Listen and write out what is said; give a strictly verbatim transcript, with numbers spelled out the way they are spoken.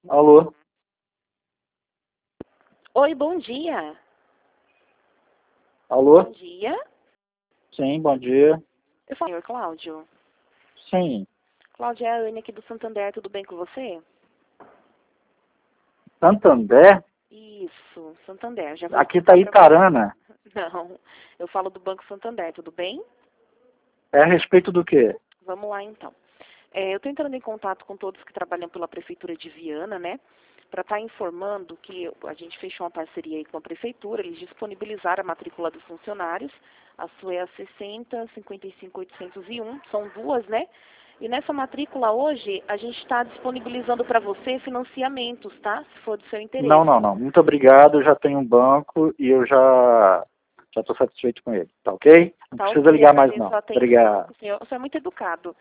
Alô? Oi, bom dia. Alô? Bom dia. Sim, bom dia. Eu falo, senhor Cláudio. Sim. Cláudia, é a Anne aqui do Santander, tudo bem com você? Santander? Isso, Santander, já vou Aqui tá explicar para você. Itarana. Não, eu falo do Banco Santander, tudo bem? É a respeito do quê? Vamos lá então. É, eu estou entrando em contato com todos que trabalham pela Prefeitura de Viana, né? Para estar informando que a gente fechou uma parceria aí com a Prefeitura, eles disponibilizaram a matrícula dos funcionários, a sua é a sessenta, cinquenta e cinco, oitocentos e um, são duas, né? E nessa matrícula hoje, a gente está disponibilizando para você financiamentos, tá? Se for do seu Não, interesse. não, não. Muito obrigado. Eu já tenho um banco e eu já já estou satisfeito com ele. Tá ok? Não Tá precisa ok, ligar mais agradeço não. a atenção. Obrigado. O senhor, o senhor é muito educado.